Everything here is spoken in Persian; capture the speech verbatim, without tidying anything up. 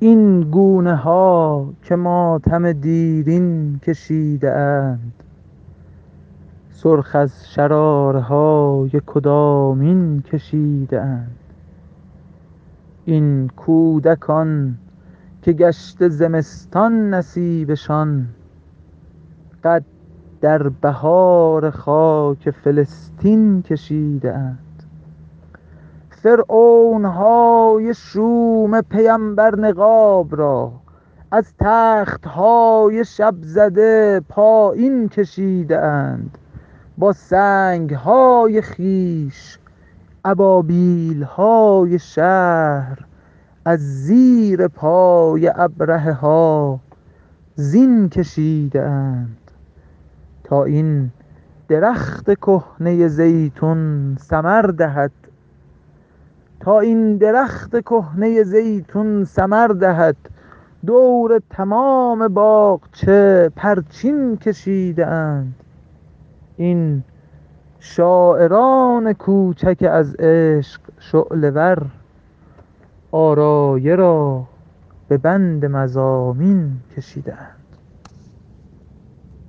این گونه ها که ماتم دیرین کشیده اند، سرخ از شراره های کدامین کشیده اند. این کودکان که گشته زمستان نصیبشان، قد در بهار خاک فلسطین کشیده اند. فرعون های شوم پیمبر نقاب را، از تخت های شب زده پایین کشیده اند. با سنگ های خویش ابابیل های شهر، از زیر پای ابرهه ها زین کشیده اند. تا این درخت کهنه زیتون ثمر دهد، تا این درخت کهنه زیتون ثمر دهد، دور تمام باغچه پرچین کشیده اند. این شاعران کوچک از عشق شعله ور، آرایه را به بند مضامین کشیده اند.